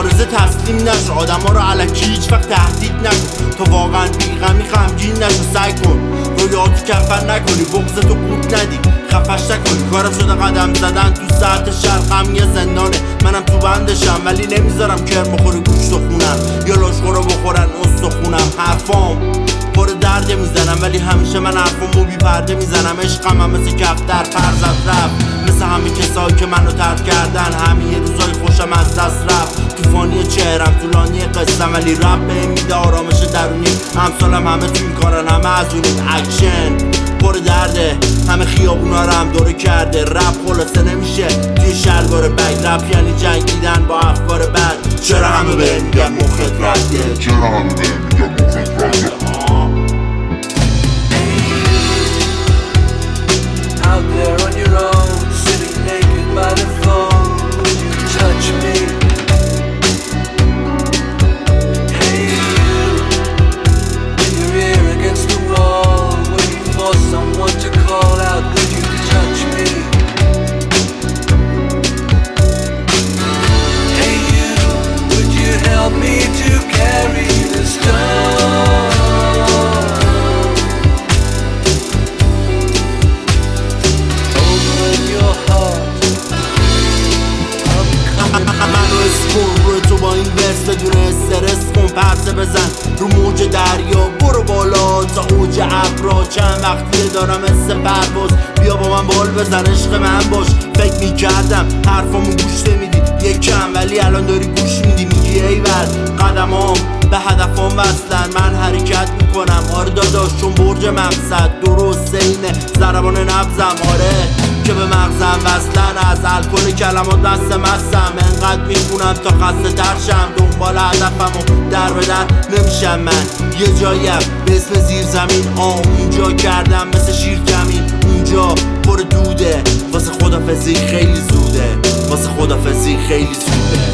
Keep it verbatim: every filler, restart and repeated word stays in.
مبارزه تسلیم نشو، آدم ها رو علکی هیچ وقت تهدید نکن. تو واقعا بیغمی غمگین نشو، سعی کن رویاتو کفن نکنی، بغض تو قورت ندی، خفش نکنی. کارم شده قدم زدن تو ساعت شرقم یه زندانه، منم تو بندشم ولی نمیذارم کرم بخوری گوشت و خونم یا لاشخو رو بخورن استخونم. حرفام پر درد میزنم ولی همیشه من حرفامو بی پرده میزنم. عشقم هم مثل کفتر پرزد رفت، مثل همه کسایی که منو ترک کردن. همه یه روزای خوشم از دست رفت، طوفانی چهرم طولانی قصم ولی رب به میده آرامش درونی. همسالم همه تو این کارن، همه از اون اکشن پر درده، همه خیابونا رو هم دوره کرده. رپ خلاصه نمیشه توی شلوار بگ، رپ یعنی جنگیدن با افکار بد. چرا همه به میگن مخت رده، چرا همه به میگن مخت رده. Out there on your own, sitting naked by the phone, would you touch me? Hey you, with your ear against the wall, waiting for someone to call out, would you touch me? Hey you, would you help me to carry the stone? منو اسکن روی تو با این ورس بدون استرس کن، پرسه بزن رو موج دریا، برو بالا تا اوج ابرا. چند وقتیه دارم مثل پرواز، بیا با من بال بزن عشق من باش. فکر میکردم حرفامو گوش نمیدی یکم ولی الان داری گوش میدی، میگی ایول قدمام به هدفام وصلن، من حرکت میکنم. آره داداش چون برج مقصد درست اینه ضربان نبزم، آره که به مغزم وصلن. از الکل کلمات دست مستم، انقدر میخونم تا خسته ترشم. دنبال هدفم و در به در نمیشم، من یه جاییم به اسم زیر زمین. آه اونجا کردم مثل شیر کمین، اونجا پر دوده. واسه خدافزی خیلی زوده، واسه خدافزی خیلی زوده.